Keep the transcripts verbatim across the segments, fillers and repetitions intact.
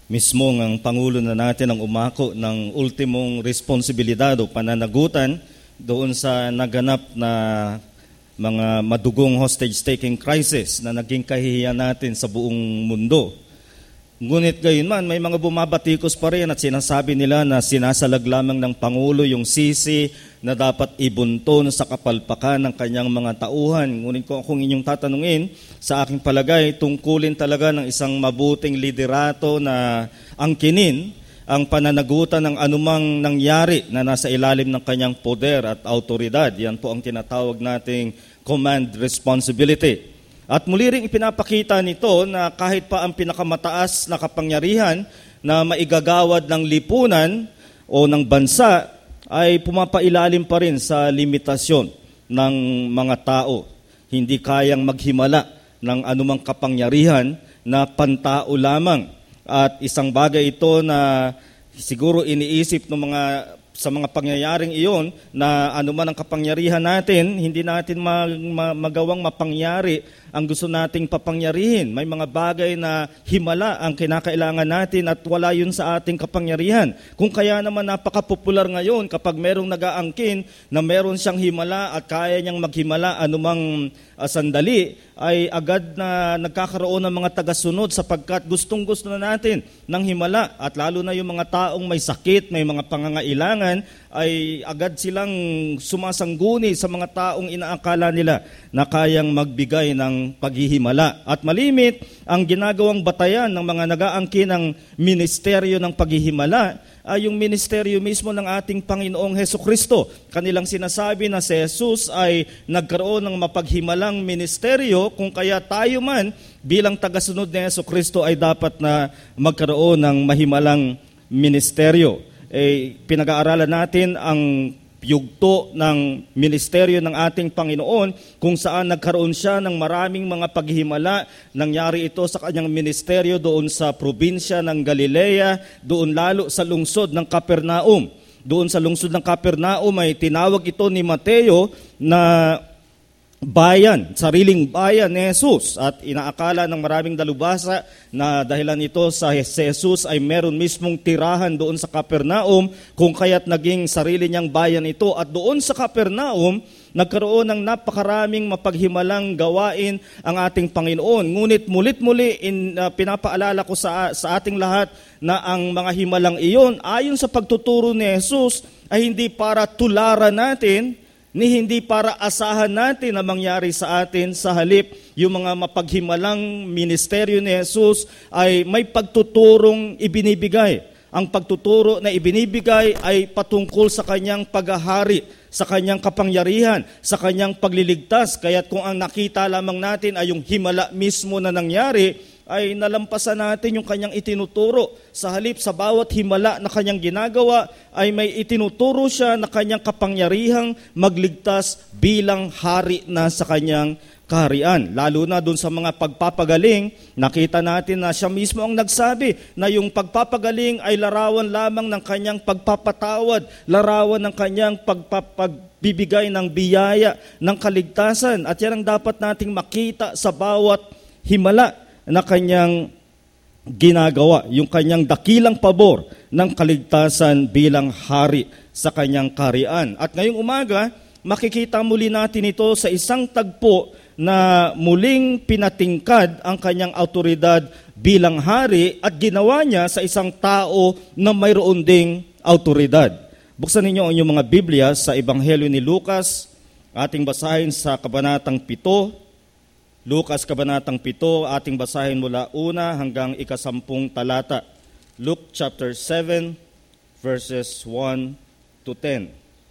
Mismo ang Pangulo na natin ang umako ng ultimong responsibilidad o pananagutan doon sa naganap na mga madugong hostage-taking crisis na naging kahihiyan natin sa buong mundo. Ngunit gayon man, may mga bumabatikos pa rin at sinasabi nila na sinasalag lamang ng Pangulo yung sisi na dapat ibunton sa kapalpakan ng kanyang mga tauhan. Ngunit kung akong inyong tatanungin, sa aking palagay, tungkulin talaga ng isang mabuting liderato na angkinin ang pananagutan ng anumang nangyari na nasa ilalim ng kanyang poder at autoridad. Yan po ang tinatawag nating command responsibility. At muli ring ipinapakita nito na kahit pa ang pinakamataas na kapangyarihan na maigagawad ng lipunan o ng bansa ay pumapailalim pa rin sa limitasyon ng mga tao. Hindi kayang maghimala ng anumang kapangyarihan na pantao lamang. At isang bagay ito na siguro iniisip ng mga sa mga pangyayaring iyon na anuman ang kapangyarihan natin, hindi natin mag, mag, magawang mapangyari ang gusto nating papangyarihin. May mga bagay na himala ang kinakailangan natin at wala yun sa ating kapangyarihan. Kung kaya naman napaka-popular ngayon kapag merong nag-aangkin na meron siyang himala at kaya niyang maghimala anumang uh, sandali, ay agad na nagkakaroon ng mga tagasunod sapagkat gustong-gusto na natin ng himala. At lalo na yung mga taong may sakit, may mga pangangailangan, ay agad silang sumasangguni sa mga taong inaakala nila na kayang magbigay ng paghihimala. At malimit ang ginagawang batayan ng mga nag-aangkin ng ministeryo ng paghihimala ay yung ministeryo mismo ng ating Panginoong Hesukristo. Kanilang sinasabi na si Jesus ay nagkaroon ng mapaghimalang ministeryo, kung kaya tayo man bilang tagasunod ni Hesukristo ay dapat na magkaroon ng mahimalang ministeryo. Eh, pinag-aaralan natin ang yugto ng ministeryo ng ating Panginoon kung saan nagkaroon siya ng maraming mga paghihimala. Nangyari ito sa kanyang ministeryo doon sa probinsya ng Galilea, doon lalo sa lungsod ng Capernaum. Doon sa lungsod ng Capernaum ay tinawag ito ni Mateo na bayan, sariling bayan ni Jesus, at inaakala ng maraming dalubhasa na dahilan ito sa Jesus ay meron mismong tirahan doon sa Capernaum, kung kaya't naging sarili niyang bayan ito. At doon sa Capernaum, nagkaroon ng napakaraming mapaghimalang gawain ang ating Panginoon. Ngunit mulit-muli in, uh, pinapaalala ko sa, sa ating lahat na ang mga himalang iyon, ayon sa pagtuturo ni Jesus, ay hindi para tularan natin, ni hindi para asahan natin na mangyari sa atin. Sa halip, yung mga mapaghimalang ministeryo ni Jesus ay may pagtuturong ibinibigay. Ang pagtuturo na ibinibigay ay patungkol sa kanyang paghahari, sa kanyang kapangyarihan, sa kanyang pagliligtas. Kaya't kung ang nakita lamang natin ay yung himala mismo na nangyari, ay nalampasan natin yung kanyang itinuturo. Sa halip, sa bawat himala na kanyang ginagawa, ay may itinuturo siya na kanyang kapangyarihang magligtas bilang hari na sa kanyang kaharian. Lalo na dun sa mga pagpapagaling, nakita natin na siya mismo ang nagsabi na yung pagpapagaling ay larawan lamang ng kanyang pagpapatawad, larawan ng kanyang pagpapagbibigay ng biyaya, ng kaligtasan. At yan ang dapat nating makita sa bawat himala na kanyang ginagawa, yung kanyang dakilang pabor ng kaligtasan bilang hari sa kanyang kaharian. At ngayong umaga, makikita muli natin ito sa isang tagpo na muling pinatingkad ang kanyang autoridad bilang hari at ginawa niya sa isang tao na mayroon ding autoridad. Buksan ninyo ang inyong mga Biblia sa Ebanghelyo ni Lucas, ating basahin sa kabanatang pito. Lucas kabanatang pito, ating basahin mula una hanggang ikasampung talata. Luke chapter seven, verses one to ten.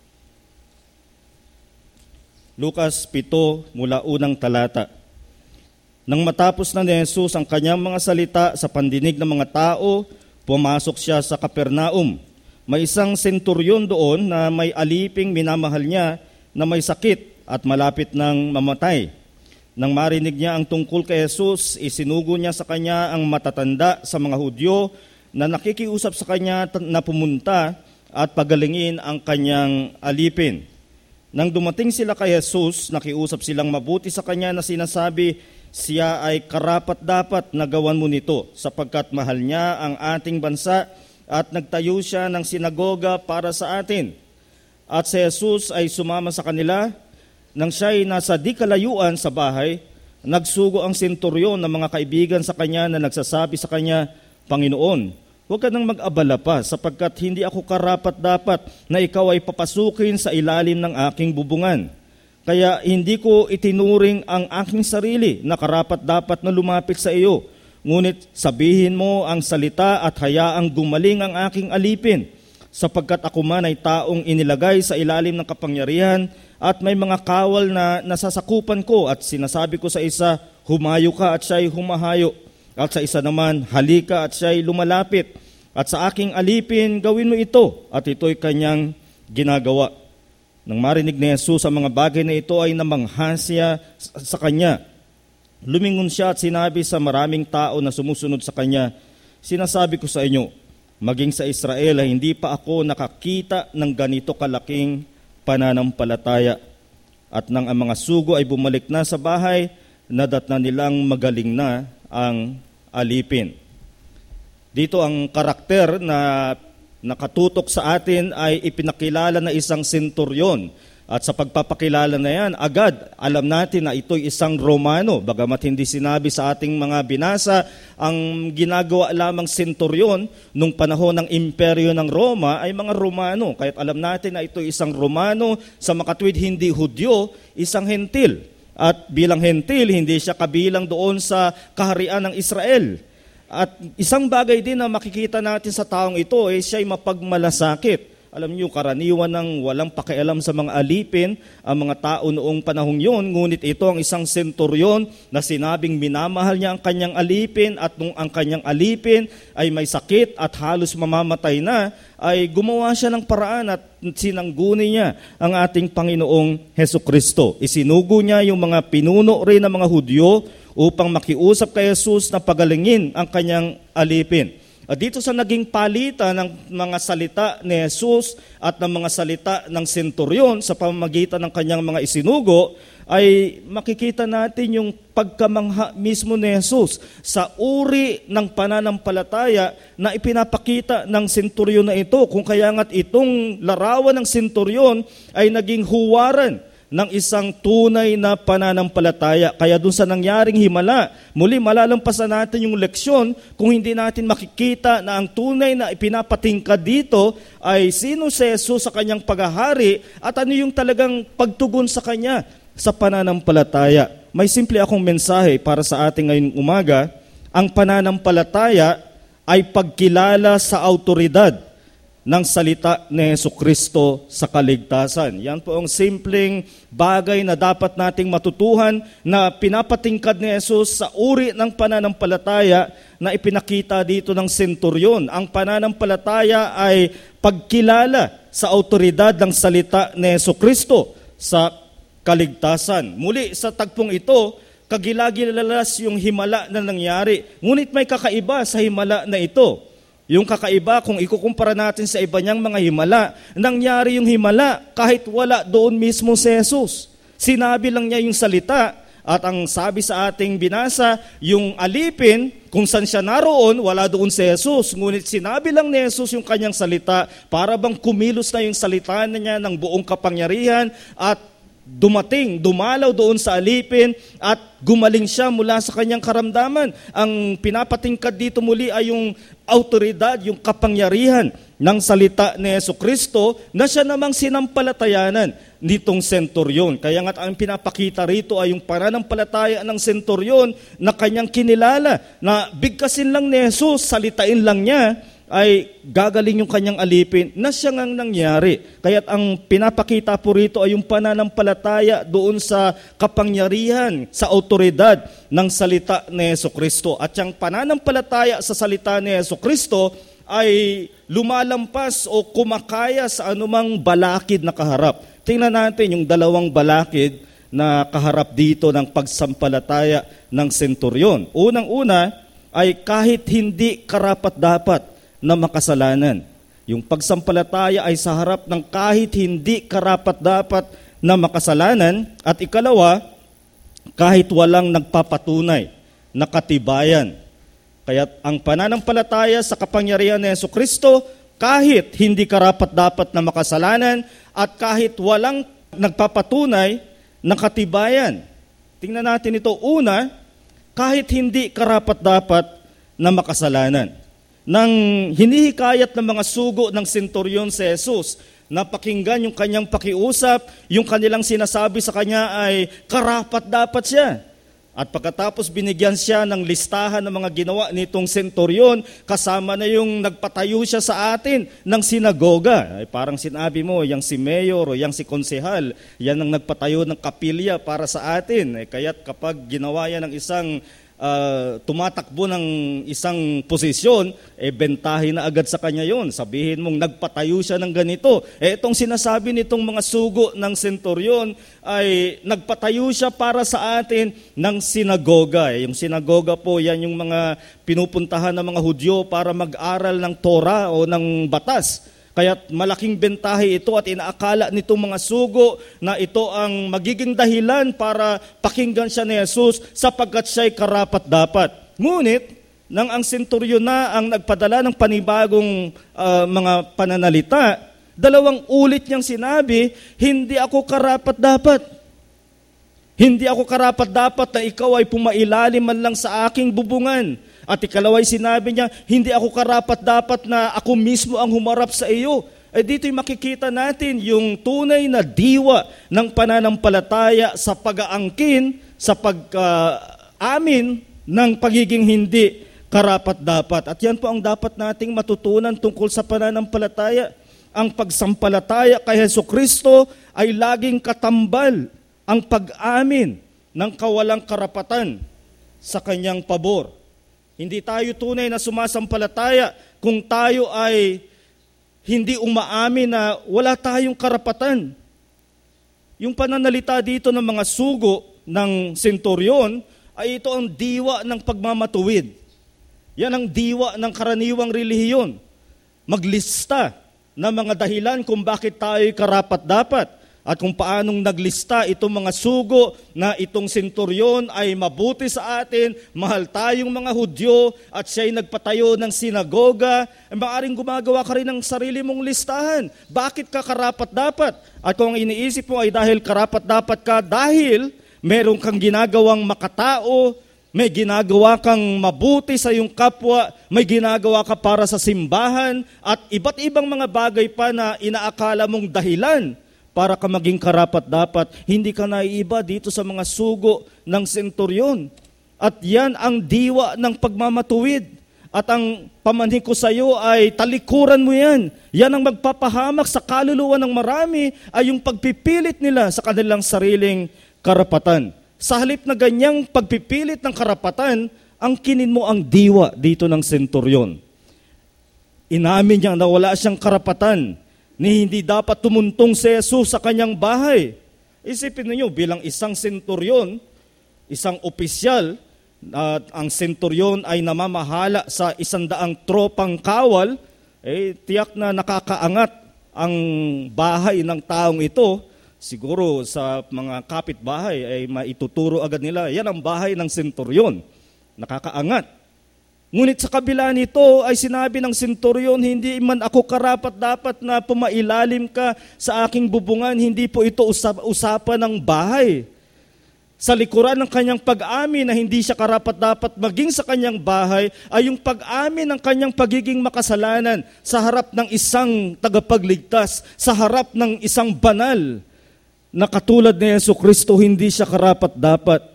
Lucas pito, mula unang talata. Nang matapos na ni Jesus ang kanyang mga salita sa pandinig ng mga tao, pumasok siya sa Capernaum. May isang senturyon doon na may aliping minamahal niya na may sakit at malapit ng mamatay. Nang marinig niya ang tungkol kay Jesus, isinugo niya sa kanya ang matatanda sa mga Hudyo na nakikiusap sa kanya na pumunta at pagalingin ang kanyang alipin. Nang dumating sila kay Jesus, nakiusap silang mabuti sa kanya na sinasabi, siya ay karapat-dapat na gawan mo nito sapagkat mahal niya ang ating bansa at nagtayo siya ng sinagoga para sa atin. At si Jesus ay sumama sa kanila. Nang siya'y nasa di kalayuan sa bahay, nagsugo ang senturyon ng mga kaibigan sa kanya na nagsasabi sa kanya, Panginoon, huwag ka nang mag-abala pa sapagkat hindi ako karapat-dapat na ikaw ay papasukin sa ilalim ng aking bubungan. Kaya hindi ko itinuring ang aking sarili na karapat-dapat na lumapit sa iyo. Ngunit sabihin mo ang salita at hayaang gumaling ang aking alipin, sapagkat ako man ay taong inilagay sa ilalim ng kapangyarihan at may mga kawal na nasasakupan ko at sinasabi ko sa isa, humayo ka at siya'y humahayo. At sa isa naman, halika at siya'y lumalapit. At sa aking alipin, gawin mo ito at ito'y kanyang ginagawa. Nang marinig ni Jesus ang mga bagay na ito ay namanghasya sa kanya. Lumingon siya at sinabi sa maraming tao na sumusunod sa kanya, sinasabi ko sa inyo, maging sa Israel ay hindi pa ako nakakita ng ganito kalaking pananampalataya. At nang ang mga sugo ay bumalik na sa bahay, nadatna nilang magaling na ang alipin. Dito ang karakter na nakatutok sa atin ay ipinakilala na isang senturyon. At sa pagpapakilala na yan, agad alam natin na ito'y isang Romano. Bagamat hindi sinabi sa ating mga binasa, ang ginagawa lamang senturyon nung panahon ng imperyo ng Roma ay mga Romano. Kaya't alam natin na ito'y isang Romano, sa makatwid hindi Hudyo, isang Hentil. At bilang Hentil, hindi siya kabilang doon sa kaharian ng Israel. At isang bagay din na makikita natin sa taong ito ay siya'y mapagmalasakit. Alam niyo, karaniwan ng walang pakialam sa mga alipin ang mga tao noong panahong yun, ngunit ito ang isang senturyon na sinabing minamahal niya ang kanyang alipin at nung ang kanyang alipin ay may sakit at halos mamamatay na, ay gumawa siya ng paraan at sinangguni niya ang ating Panginoong Hesukristo. Isinugo niya yung mga pinuno rin ng mga Hudyo upang makiusap kay Jesus na pagalingin ang kanyang alipin. At dito sa naging palitan ng mga salita ni Jesus at ng mga salita ng senturyon sa pamamagitan ng kanyang mga isinugo, ay makikita natin yung pagkamangha mismo ni Jesus sa uri ng pananampalataya na ipinapakita ng senturyon na ito. Kung kaya nga't itong larawan ng senturyon ay naging huwaran ng isang tunay na pananampalataya. Kaya dun sa nangyaring himala, muli malalampasan natin yung leksyon kung hindi natin makikita na ang tunay na ipinapatingkad dito ay sino si Jesus sa kanyang paghahari at ano yung talagang pagtugon sa kanya sa pananampalataya. May simple akong mensahe para sa ating ngayong umaga. Ang pananampalataya ay pagkilala sa autoridad ng salita ni Jesucristo sa kaligtasan. Yan po ang simpleng bagay na dapat nating matutuhan na pinapatingkad ni Jesus sa uri ng pananampalataya na ipinakita dito ng senturyon. Ang pananampalataya ay pagkilala sa autoridad ng salita ni Jesucristo sa kaligtasan. Muli sa tagpong ito, kagilagilalas yung himala na nangyari. Ngunit may kakaiba sa himala na ito. Yung kakaiba, kung ikukumpara natin sa iba niyang mga himala, nangyari yung himala kahit wala doon mismo si Jesus. Sinabi lang niya yung salita at ang sabi sa ating binasa, yung alipin, kung saan siya naroon, wala doon si Jesus. Ngunit sinabi lang ni Jesus yung kanyang salita para bang kumilos na yung salita niya ng buong kapangyarihan at dumating, dumalaw doon sa alipin at gumaling siya mula sa kanyang karamdaman. Ang pinapatingkad dito muli ay yung autoridad, yung kapangyarihan ng salita ni Jesucristo na siya namang sinampalatayanan nitong senturyon. Kaya nga ang pinapakita rito ay yung pananampalataya ng senturyon na kanyang kinilala na bigkasin lang ni Jesus, salitain lang niya, ay gagaling yung kanyang alipin na siya ngang nangyari. Kaya't ang pinapakita po rito ay yung pananampalataya doon sa kapangyarihan, sa autoridad ng salita ni Jesucristo. At yung pananampalataya sa salita ni Jesucristo ay lumalampas o kumakaya sa anumang balakid na kaharap. Tingnan natin yung dalawang balakid na kaharap dito ng pagsampalataya ng senturyon. Unang-una ay kahit hindi karapat-dapat na makasalanan. Yung pagsampalataya ay sa harap ng kahit hindi karapat-dapat na makasalanan. At ikalawa, kahit walang nagpapatunay na katibayan. Kaya ang pananampalataya sa kapangyarihan ni Jesucristo, kahit hindi karapat-dapat na makasalanan at kahit walang nagpapatunay na katibayan. Tingnan natin ito. Una, kahit hindi karapat-dapat na makasalanan. Nang hinihikayat ng mga sugo ng senturyon si Jesus, napakinggan yung kanyang pakiusap, yung kanilang sinasabi sa kanya ay karapat-dapat siya. At pagkatapos binigyan siya ng listahan ng mga ginawa nitong senturyon, kasama na yung nagpatayo siya sa atin ng sinagoga. Ay parang sinabi mo, yang si mayor o yang si konsehal, yan ang nagpatayo ng kapilya para sa atin. Ay kaya't kapag ginawa yan ng isang Uh, tumatakbo ng isang posisyon, eh bentahin na agad sa kanya yon. Sabihin mong nagpatayo siya ng ganito. Eh itong sinasabi nitong mga sugo ng senturyon ay nagpatayo siya para sa atin ng sinagoga. Eh, yung sinagoga po, yan yung mga pinupuntahan ng mga Hudyo para mag-aral ng Torah o ng batas. Kaya malaking bentahe ito at inaakala nitong mga sugo na ito ang magiging dahilan para pakinggan siya ni Jesus sapagkat siya'y karapat-dapat. Ngunit, nang ang senturyon na ang nagpadala ng panibagong uh, mga pananalita, dalawang ulit niyang sinabi, hindi ako karapat-dapat. Hindi ako karapat-dapat na ikaw ay pumailalim man lang sa aking bubungan. At ikalaway sinabi niya, hindi ako karapat-dapat na ako mismo ang humarap sa iyo. Eh dito'y makikita natin yung tunay na diwa ng pananampalataya sa pag-aangkin, sa pag-amin ng pagiging hindi karapat-dapat. At yan po ang dapat nating matutunan tungkol sa pananampalataya. Ang pagsampalataya kay Jesucristo ay laging katambal ang pag-amin ng kawalang karapatan sa kanyang pabor. Hindi tayo tunay na sumasampalataya kung tayo ay hindi umaamin na wala tayong karapatan. Yung pananalita dito ng mga sugo ng senturyon ay ito ang diwa ng pagmamatuwid. Yan ang diwa ng karaniwang relihiyon. Maglista ng mga dahilan kung bakit tayo'y karapat-dapat. At kung paanong naglista itong mga sugo na itong senturyon ay mabuti sa atin, mahal tayong mga Hudyo, at siya'y nagpatayo ng sinagoga, ay maaaring gumagawa ka rin ng sarili mong listahan. Bakit ka karapat-dapat? At kung ang iniisip mo ay dahil karapat-dapat ka, dahil meron kang ginagawang makatao, may ginagawa kang mabuti sa iyong kapwa, may ginagawa ka para sa simbahan, at iba't ibang mga bagay pa na inaakala mong dahilan para ka maging karapat-dapat, hindi ka naiiba dito sa mga sugo ng senturyon. At yan ang diwa ng pagmamatuwid. At ang pamanhin ko sa iyo ay talikuran mo yan. Yan ang magpapahamak sa kaluluwa ng marami ay yung pagpipilit nila sa kanilang sariling karapatan. Sa halip na ganyang pagpipilit ng karapatan, ang kinin mo ang diwa dito ng senturyon. Inamin niya na wala siyang karapatan ni hindi dapat tumuntong si Jesus sa kanyang bahay. Isipin niyo bilang isang senturyon, isang opisyal, at uh, ang senturyon ay namamahala sa isandaang tropang kawal, eh tiyak na nakakaangat ang bahay ng taong ito. Siguro sa mga kapitbahay ay maituturo agad nila, yan ang bahay ng senturyon. Nakakaangat. Ngunit sa kabila nito ay sinabi ng senturyon, hindi man ako karapat-dapat na pumailalim ka sa aking bubungan, hindi po ito usap- usapan ng bahay. Sa likuran ng kanyang pag-amin na hindi siya karapat-dapat maging sa kanyang bahay, ay yung pag-amin ng kanyang pagiging makasalanan sa harap ng isang tagapagligtas, sa harap ng isang banal na katulad ni Jesucristo, hindi siya karapat-dapat.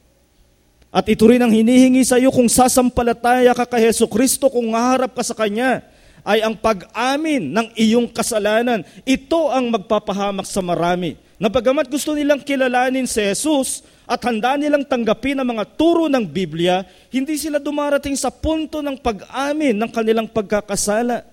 At ito rin ang hinihingi sa iyo kung sasampalataya ka kay Jesucristo, kung haharap ka sa Kanya, ay ang pag-amin ng iyong kasalanan. Ito ang magpapahamak sa marami. Na bagamat gusto nilang kilalanin si Jesus at handa nilang tanggapin ang mga turo ng Biblia, hindi sila dumarating sa punto ng pag-amin ng kanilang pagkakasala.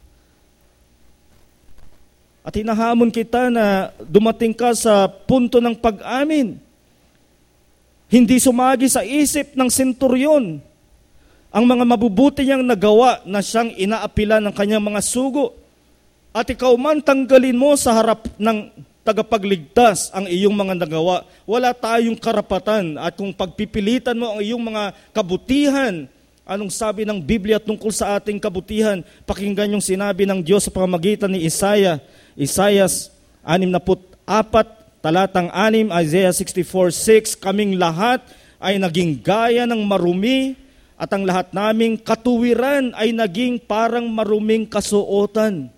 At hinahamon kita na dumating ka sa punto ng pag-amin. Hindi sumagi sa isip ng senturyon ang mga mabubuti niyang nagawa na siyang inaapila ng kanyang mga sugo. At ikaw man tanggalin mo sa harap ng tagapagligtas ang iyong mga nagawa. Wala tayong karapatan at kung pagpipilitan mo ang iyong mga kabutihan, anong sabi ng Biblia tungkol sa ating kabutihan? Pakinggan yung sinabi ng Diyos sa pamamagitan ni Isaiah. Isaiah six na apat, talatang six, Isaiah sixty-four six, kaming lahat ay naging gaya ng marumi at ang lahat naming katuwiran ay naging parang maruming kasuotan.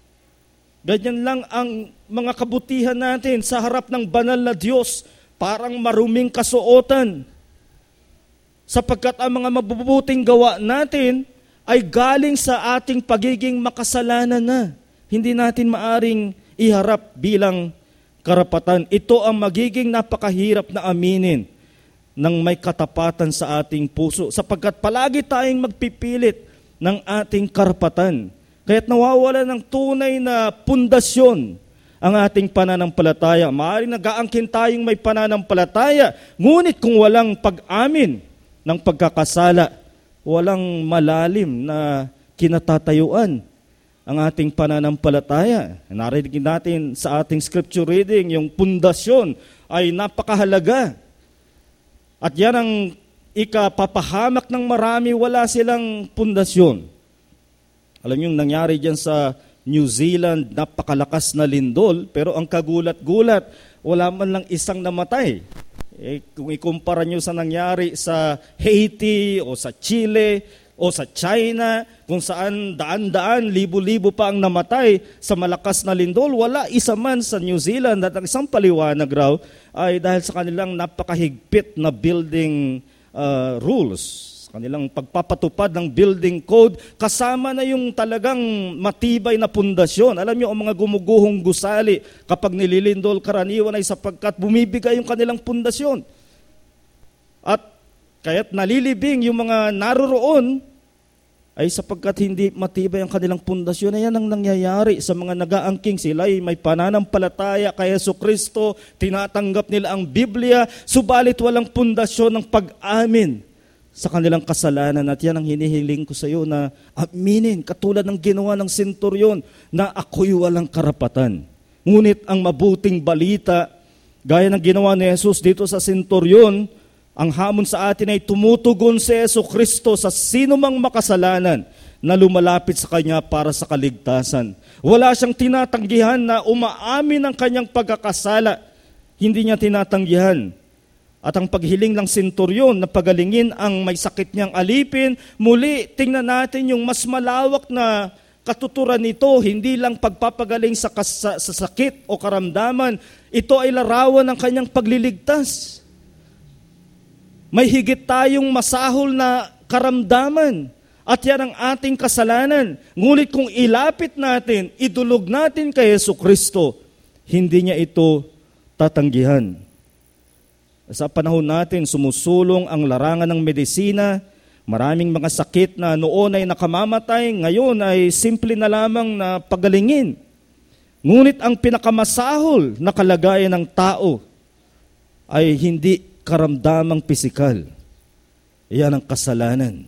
Ganyan lang ang mga kabutihan natin sa harap ng banal na Diyos, parang maruming kasuotan. Sapagkat ang mga mabubuting gawa natin ay galing sa ating pagiging makasalanan na. Hindi natin maaring iharap bilang karapatan. Ito ang magiging napakahirap na aminin ng may katapatan sa ating puso. Sapagkat palagi tayong magpipilit ng ating karapatan. Kaya't nawawala ng tunay na pundasyon ang ating pananampalataya. Maaaring nag-aangkin tayong may pananampalataya, ngunit kung walang pag-amin ng pagkakasala, walang malalim na kinatatayuan ang ating pananampalataya. Narinig natin sa ating scripture reading, yung pundasyon ay napakahalaga. At yan ang ikapapahamak ng marami, wala silang pundasyon. Alam niyo yung nangyari dyan sa New Zealand, napakalakas na lindol, pero ang kagulat-gulat, wala man lang isang namatay. Eh, kung ikumpara nyo sa nangyari sa Haiti o sa Chile o sa China, kung saan daan-daan, libo-libo pa ang namatay sa malakas na lindol, wala isa man sa New Zealand. At ang isang paliwanag raw ay dahil sa kanilang napakahigpit na building uh, rules, kanilang pagpapatupad ng building code, kasama na yung talagang matibay na pundasyon. Alam niyo, ang mga gumuguhong gusali, kapag nililindol, karaniwan ay sapagkat bumibigay yung kanilang pundasyon. At kaya't nalilibing yung mga naroroon, ay sapagkat hindi matibay ang kanilang pundasyon. Ayan ang nangyayari sa mga nag-aangking. Sila ay may pananampalataya kay Jesucristo, tinatanggap nila ang Biblia, subalit walang pundasyon ng pag-amin sa kanilang kasalanan. At yan ang hinihiling ko sa iyo na aminin, katulad ng ginawa ng senturyon na ako'y walang karapatan. Ngunit ang mabuting balita, gaya ng ginawa ni Jesus dito sa senturyon, ang hamon sa atin ay tumutugon si Jesucristo sa sino mang makasalanan na lumalapit sa Kanya para sa kaligtasan. Wala siyang tinatanggihan na umaamin ng kanyang pagkakasala. Hindi niya tinatanggihan. At ang paghiling ng senturyon na pagalingin ang may sakit niyang alipin, muli tingnan natin yung mas malawak na katuturan nito, hindi lang pagpapagaling sa, sa, sa sakit o karamdaman, ito ay larawan ng kanyang pagliligtas. May higit tayong masahol na karamdaman at yan ang ating kasalanan. Ngunit kung ilapit natin, idulog natin kay Jesucristo, hindi niya ito tatanggihan. Sa panahon natin, sumusulong ang larangan ng medisina. Maraming mga sakit na noon ay nakamamatay, ngayon ay simple na lamang na pagalingin. Ngunit ang pinakamasahol na kalagayan ng tao ay hindi karamdamang pisikal. Yan ang kasalanan.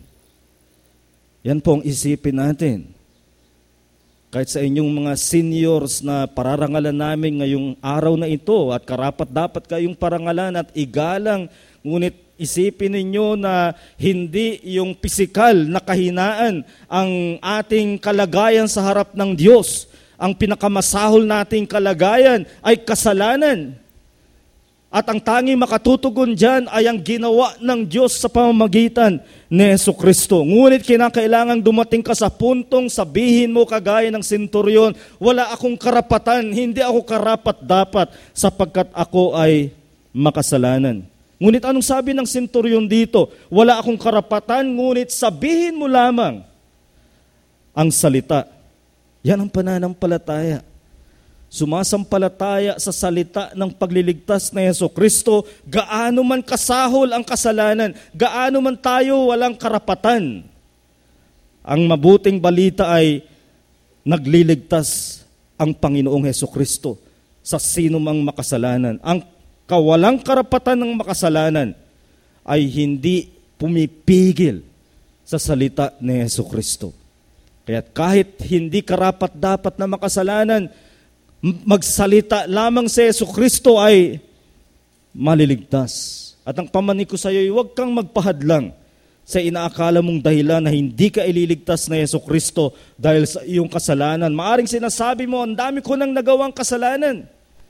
Yan po ang isipin natin. Kahit sa inyong mga seniors na pararangalan namin ngayong araw na ito at karapat dapat kayong parangalan at igalang, ngunit isipin ninyo na hindi yung pisikal na kahinaan ang ating kalagayan sa harap ng Diyos. Ang pinakamasahol nating kalagayan ay kasalanan. At ang tanging makatutugon dyan ay ang ginawa ng Diyos sa pamamagitan ni Jesucristo. Ngunit kinakailangan dumating ka sa puntong sabihin mo kagaya ng senturyon, wala akong karapatan, hindi ako karapat dapat sapagkat ako ay makasalanan. Ngunit anong sabi ng senturyon dito? Wala akong karapatan, ngunit sabihin mo lamang ang salita. Yan ang pananampalataya. Sumasampalataya sa salita ng pagliligtas na Jesucristo, gaano man kasahol ang kasalanan, gaano man tayo walang karapatan. Ang mabuting balita ay nagliligtas ang Panginoong Jesucristo sa sino mang makasalanan. Ang kawalang karapatan ng makasalanan ay hindi pumipigil sa salita ni Jesucristo. Kaya kahit hindi karapat-dapat na makasalanan, magsalita lamang si Jesucristo ay maliligtas. At ang pamanig ko sa iyo, huwag kang magpahadlang sa inaakala mong dahilan na hindi ka ililigtas na Jesucristo dahil sa iyong kasalanan. Maaring sinasabi mo, ang dami ko nang nagawang kasalanan.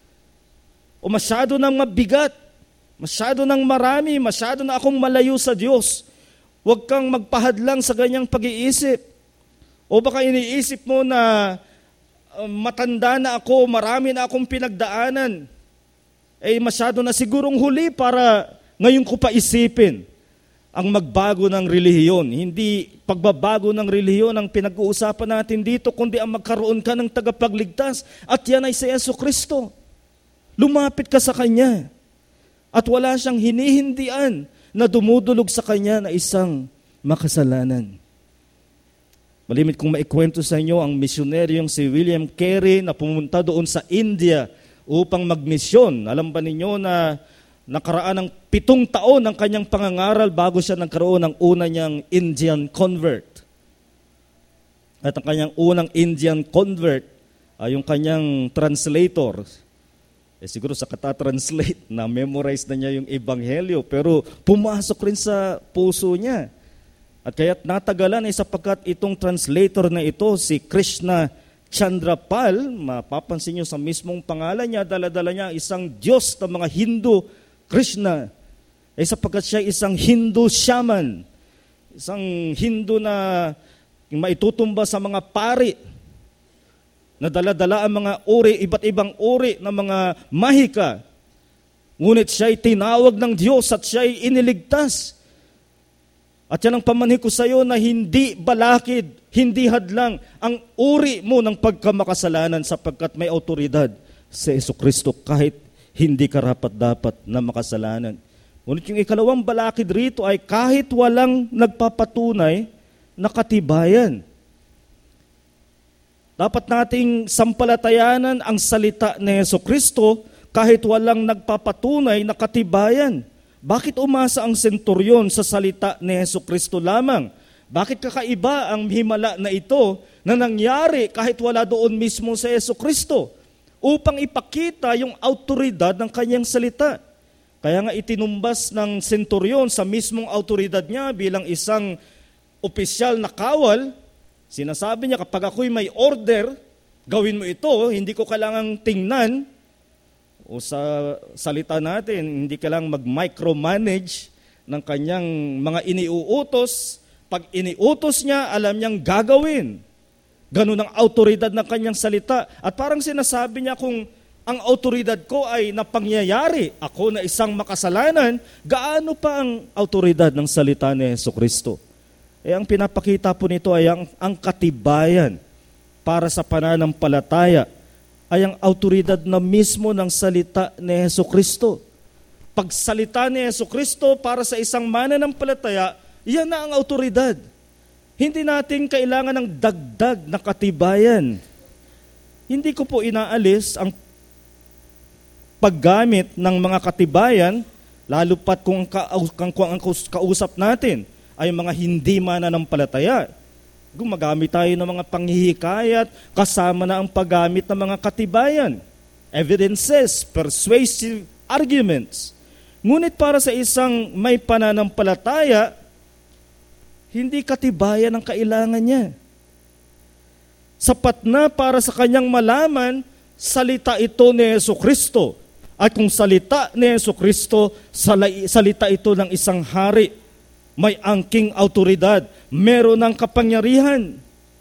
O masyado nang mabigat, masyado nang marami, masyado na akong malayo sa Diyos. Huwag kang magpahadlang sa ganyang pag-iisip. O baka iniisip mo na uh, matanda na ako, marami na akong pinagdaanan. Eh masyado na sigurong huli para ngayon ko pa isipin ang magbago ng relihiyon. Hindi pagbabago ng relihiyon ang pinag-uusapan natin dito, kundi ang magkaroon ka ng tagapagligtas. At yan ay si Jesucristo. Lumapit ka sa Kanya. At wala siyang hinihindian na dumudulog sa Kanya na isang makasalanan. Malimit kong maikwento sa inyo ang misyoneryong si William Carey na pumunta doon sa India upang magmisyon. Alam ba ninyo na nakaraan ng pitong taon ang kanyang pangangaral bago siya nagkaroon ng una niyang Indian convert. At ang kanyang unang Indian convert ay yung kanyang translator. Eh siguro sa kata-translate na memorize na niya yung ebanghelyo, pero pumasok rin sa puso niya. At kaya't natagalan ay sapagkat itong translator na ito, si Krishna Chandrapal, mapapansin niyo sa mismong pangalan niya, dala-dala niya isang Diyos ng mga Hindu, Krishna, ay sapagkat siya isang Hindu shaman, isang Hindu na maitutumba sa mga pari, na dala-dala ang mga uri, iba't ibang uri ng mga mahika. Ngunit siya'y tinawag ng Diyos at siya'y iniligtas. At yan ang pamanhi ko sa iyo na hindi balakid, hindi hadlang ang uri mo ng pagkamakasalanan sapagkat may autoridad sa Jesucristo kahit hindi karapat-dapat na makasalanan. Ngunit yung ikalawang balakid rito ay kahit walang nagpapatunay na katibayan. Dapat nating sampalatayanan ang salita ni Jesucristo kahit walang nagpapatunay na katibayan. Bakit umasa ang senturyon sa salita ni Jesucristo lamang? Bakit kakaiba ang himala na ito na nangyari kahit wala doon mismo sa Jesucristo? Upang ipakita yung autoridad ng kanyang salita. Kaya nga itinumbas ng senturyon sa mismong autoridad niya bilang isang opisyal na kawal. Sinasabi niya, kapag ako'y may order, gawin mo ito, hindi ko kailangang tingnan. O sa salita natin, hindi kailangang mag-micromanage ng kanyang mga iniuutos. Pag iniutos niya, alam niyang gagawin. Ganun ang autoridad ng kanyang salita. At parang sinasabi niya, kung ang autoridad ko ay napangyayari, ako na isang makasalanan, gaano pa ang autoridad ng salita ni Jesucristo? Eh ang pinapakita po nito ay ang, ang katibayan para sa pananampalataya ay ang autoridad na mismo ng salita ni Jesucristo. Pagsalita ni Jesucristo para sa isang mananampalataya, yan na ang autoridad. Hindi natin kailangan ng dagdag na katibayan. Hindi ko po inaalis ang paggamit ng mga katibayan, lalo pat kung, ka, kung ang kausap natin ay mga hindi mananampalataya. Gumagamit tayo ng mga panghihikayat kasama na ang paggamit ng mga katibayan, evidences, persuasive arguments. Ngunit para sa isang may pananampalataya, hindi katibayan ang kailangan niya. Sapat na para sa kanyang malaman, salita ito ni Jesucristo. At kung salita ni Jesucristo, salita ito ng isang hari. May angking autoridad, meron ng kapangyarihan.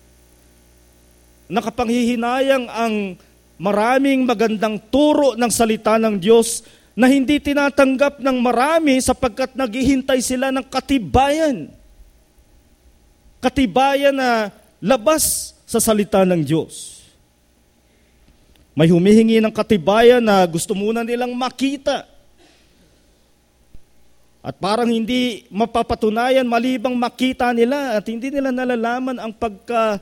Nakapanghihinayang ang maraming magandang turo ng salita ng Diyos na hindi tinatanggap ng marami sapagkat naghihintay sila ng katibayan. Katibayan na labas sa salita ng Diyos. May humihingi ng katibayan na gusto muna nilang makita. At parang hindi mapapatunayan malibang makita nila at hindi nila nalalaman ang pagka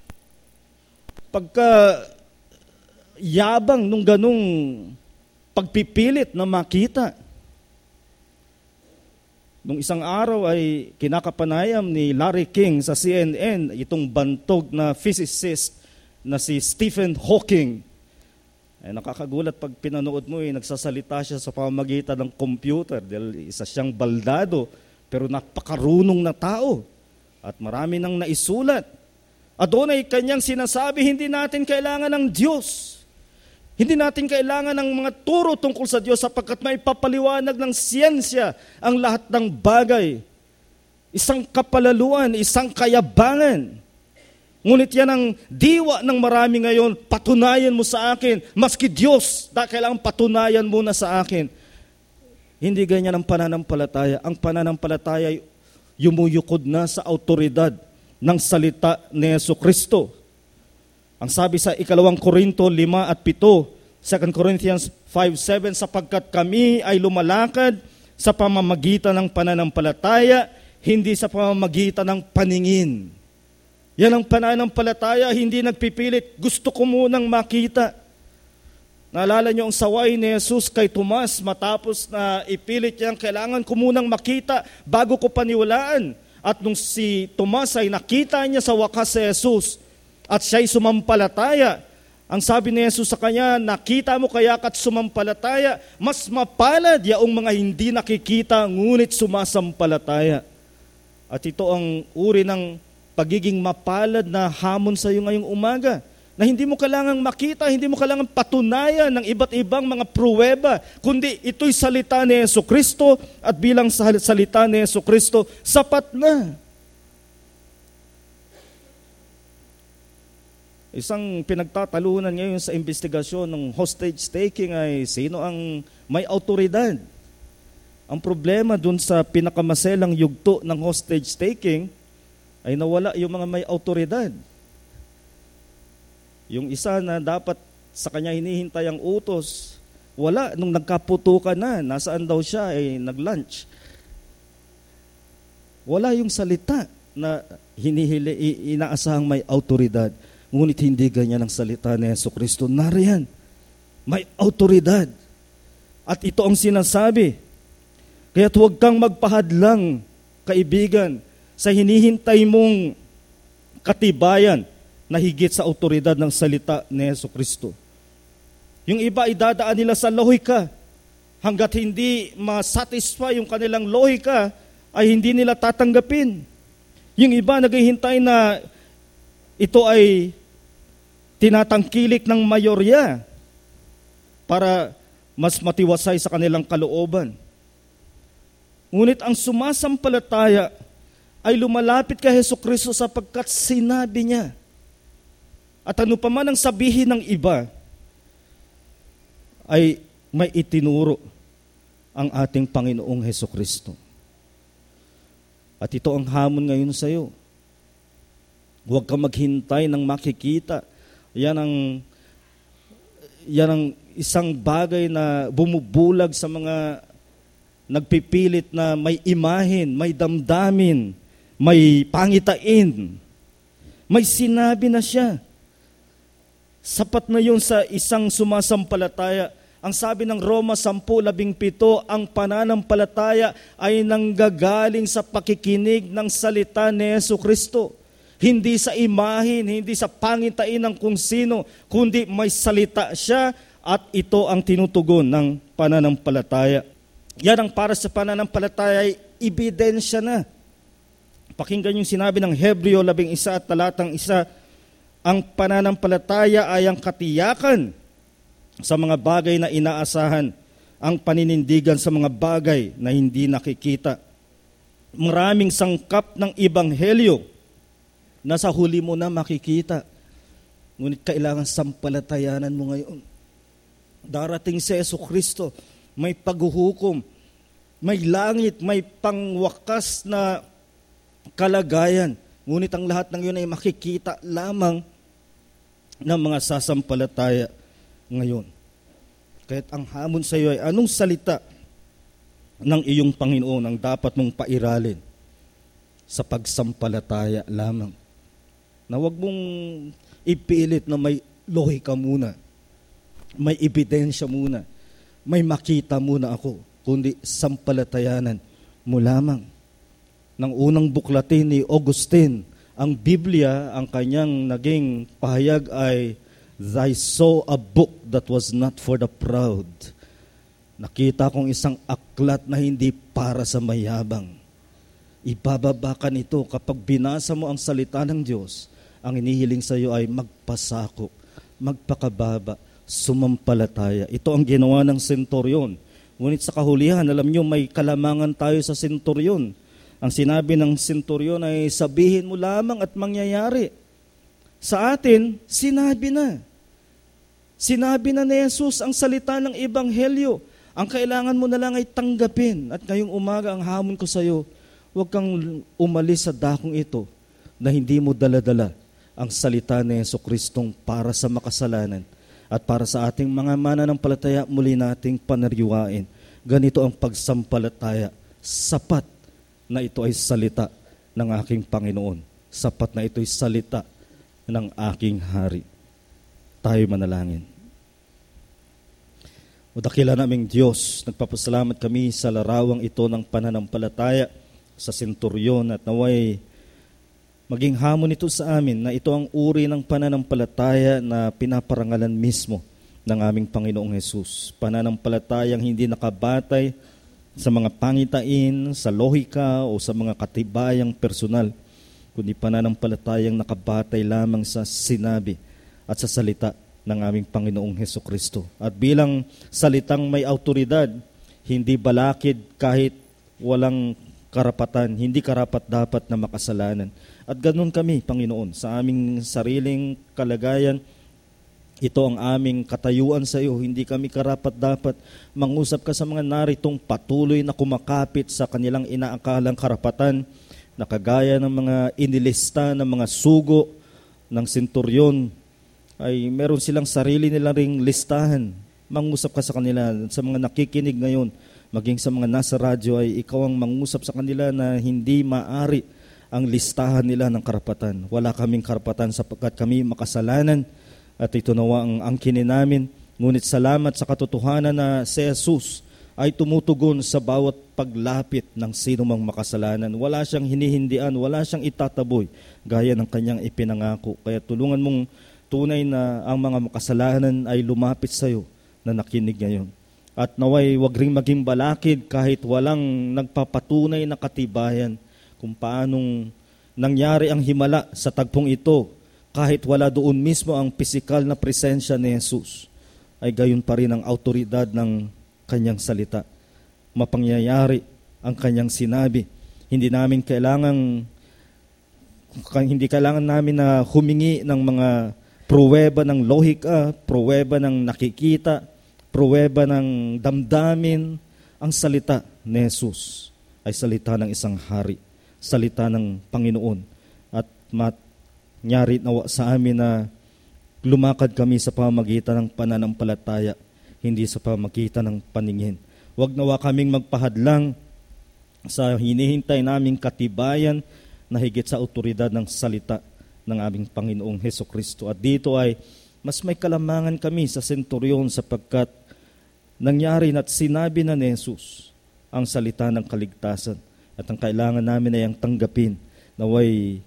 pagka yabang nung ganung pagpipilit na makita. Nung isang araw ay kinakapanayam ni Larry King sa C N N itong bantog na physicist na si Stephen Hawking Eh, nakakagulat pag pinanood mo, eh, nagsasalita siya sa pamamagitan ng computer dahil isa siyang baldado, pero napakarunong na tao at marami nang naisulat. At doon ay kanyang sinasabi, hindi natin kailangan ng Diyos. Hindi natin kailangan ng mga turo tungkol sa Diyos sapagkat may papaliwanag ng siyensya ang lahat ng bagay. Isang kapalaluan, isang kayabangan. Ngunit yan ang diwa ng marami ngayon, patunayan mo sa akin. Maski Diyos, kailangan patunayan mo na sa akin. Hindi ganyan ang pananampalataya. Ang pananampalataya ay yumuyukod na sa autoridad ng salita ni Jesucristo. Ang sabi sa ikalawang Korinto lima at pito, Second Corinthians five seven, sapagkat kami ay lumalakad sa pamamagitan ng pananampalataya, hindi sa pamamagitan ng paningin. Yan ang pananampalataya, hindi nagpipilit. Gusto ko munang makita. Naalala niyo ang saway ni Jesus kay Tomas matapos na ipilit niyang kailangan ko munang makita bago ko paniwalaan. At nung si Tomas ay nakita niya sa wakas si Jesus at siya'y sumampalataya, ang sabi ni Jesus sa kanya, nakita mo kaya ka't sumampalataya, mas mapalad yaong mga hindi nakikita ngunit sumasampalataya. At ito ang uri ng pagiging mapalad na hamon sa iyo ngayong umaga. Na hindi mo kailangang makita, hindi mo kailangang patunayan ng iba't ibang mga pruweba, kundi ito'y salita ni Jesucristo at bilang salita ni Jesucristo, sapat na. Isang pinagtatalunan ngayon sa investigasyon ng hostage taking ay sino ang may autoridad. Ang problema dun sa pinakamaselang yugto ng hostage taking ay nawala yung mga may autoridad. Yung isa na dapat sa kanya hinihintay ang utos, wala. Nung nagkaputukan na, nasaan daw siya, ay nag-lunch. Wala yung salita na hinihili, inaasahang may autoridad. Ngunit hindi ganyan ang salita ni Jesucristo. Nariyan, may autoridad. At ito ang sinasabi. Kaya't huwag kang magpahadlang, kaibigan, sa hinihintay mong katibayan na higit sa autoridad ng salita ni Jesucristo. Yung iba idadaan nila sa lohika. Hanggat hindi masatisfy yung kanilang lohika, ay hindi nila tatanggapin. Yung iba naghihintay na ito ay tinatangkilik ng mayorya para mas matiwasay sa kanilang kalooban. Ngunit ang sumasampalataya ay lumalapit kay Jesucristo sapagkat sinabi niya. At ano pa man ang sabihin ng iba, ay may itinuro ang ating Panginoong Hesukristo. At ito ang hamon ngayon sa iyo. Huwag kang maghintay ng makikita. Yan ang, yan ang isang bagay na bumubulag sa mga nagpipilit na may imahin, may damdamin, may pangitain. May sinabi na siya. Sapat na yun sa isang sumasampalataya. Ang sabi ng Roma ten labing-pito, ang pananampalataya ay nanggagaling sa pakikinig ng salita ni Jesucristo. Hindi sa imahin, hindi sa pangitain ng kung sino, kundi may salita siya at ito ang tinutugon ng pananampalataya. Yan ang para sa pananampalataya ay ebidensya na. Pakinggan yung sinabi ng Hebreo labing isa at talatang isa, ang pananampalataya ay ang katiyakan sa mga bagay na inaasahan, ang paninindigan sa mga bagay na hindi nakikita. Maraming sangkap ng ebanghelyo na sa huli mo na makikita. Ngunit kailangan sampalatayanan mo ngayon. Darating si Jesucristo, may paghuhukom, may langit, may pangwakas na kalagayan. Ngunit ang lahat ng yun ay makikita lamang ng mga sasampalataya ngayon. Kahit ang hamon sa iyo ay anong salita ng iyong Panginoon ang dapat mong pairalin sa pagsampalataya lamang. Na huwag mong ipilit na may lohika muna, may ebidensya muna, may makita muna ako, kundi sampalatayanan mo lamang. Nang unang buklatin ni Augustine, ang Biblia, ang kanyang naging pahayag ay I saw a book that was not for the proud. Nakita kong isang aklat na hindi para sa mayabang. Ibababa ka nito kapag binasa mo ang salita ng Diyos. Ang inihiling sa iyo ay magpasakop, magpakababa, sumampalataya. Ito ang ginawa ng senturyon. Ngunit sa kahulihan, alam nyo, may kalamangan tayo sa senturyon. Ang sinabi ng senturyon ay sabihin mo lamang at mangyayari. Sa atin, sinabi na. Sinabi na ni Jesus ang salita ng Ebanghelyo. Ang kailangan mo na lang ay tanggapin. At ngayong umaga, ang hamon ko sa iyo, huwag kang umalis sa dakong ito na hindi mo dala-dala ang salita ni Jesucristong para sa makasalanan at para sa ating mga mananampalataya muli nating panariwain. Ganito ang pagsampalataya. Sapat na ito ay salita ng aking Panginoon. Sapat na ito ay salita ng aking Hari. Tayo manalangin. O dakila naming Diyos, nagpapasalamat kami sa larawang ito ng pananampalataya sa senturyon at naway maging hamon ito sa amin na ito ang uri ng pananampalataya na pinaparangalan mismo ng aming Panginoong Hesus. Pananampalatayang hindi nakabatay sa mga pangitain, sa lohika o sa mga katibayang personal, kundi pananampalatayang nakabatay lamang sa sinabi at sa salita ng aming Panginoong Hesukristo. At bilang salitang may autoridad, hindi balakid kahit walang karapatan, hindi karapat-dapat na makasalanan. At ganun kami, Panginoon, sa aming sariling kalagayan, ito ang aming katayuan sa iyo. Hindi kami karapat-dapat. Mangusap ka sa mga naritong patuloy na kumakapit sa kanilang inaakalang karapatan, na kagaya ng mga inilista ng mga sugo ng senturyon, ay meron silang sarili nila ring listahan. Mangusap ka sa kanila, sa mga nakikinig ngayon, maging sa mga nasa radyo, ay ikaw ang mangusap sa kanila na hindi maari ang listahan nila ng karapatan. Wala kaming karapatan sapagkat kami makasalanan at ito nawa ang angkinin namin. Ngunit salamat sa katotohanan na si Jesus ay tumutugon sa bawat paglapit ng sino mang makasalanan. Wala siyang hinihindian, wala siyang itataboy gaya ng kanyang ipinangako. Kaya tulungan mong tunay na ang mga makasalanan ay lumapit sa iyo na nakinig ngayon. At naway wag ring maging balakid kahit walang nagpapatunay na katibayan kung paanong nangyari ang himala sa tagpong ito, kahit wala doon mismo ang pisikal na presensya ni Jesus, ay gayon pa rin ang autoridad ng kanyang salita. Mapangyayari ang kanyang sinabi. Hindi namin kailangan hindi kailangan namin na humingi ng mga pruweba ng lohika, pruweba ng nakikita, pruweba ng damdamin. Ang salita ni Jesus ay salita ng isang hari, salita ng Panginoon. At manyari nawa sa amin na lumakad kami sa pamamagitan ng pananampalataya, hindi sa pamamagitan ng paningin. Huwag nawa kaming magpahadlang sa hinihintay naming katibayan na higit sa autoridad ng salita ng aming Panginoong Hesukristo. At dito ay mas may kalamangan kami sa senturyon sapagkat nangyari at sinabi na ni Jesus ang salita ng kaligtasan. At ang kailangan namin ay ang tanggapin, naway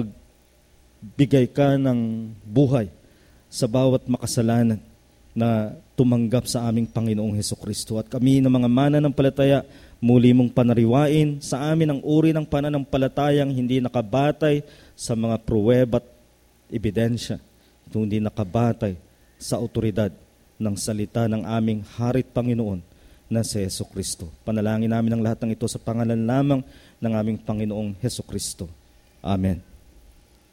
magbigay ka ng buhay sa bawat makasalanan na tumanggap sa aming Panginoong Hesukristo. At kami na mga mananampalataya, muli mong panariwain sa amin ang uri ng pananampalatayang hindi nakabatay sa mga pruweba at ebidensya, kundi nakabatay sa autoridad ng salita ng aming Harit Panginoon na si Hesukristo. Panalangin namin ang lahat ng ito sa pangalan lamang ng aming Panginoong Hesukristo. Amen.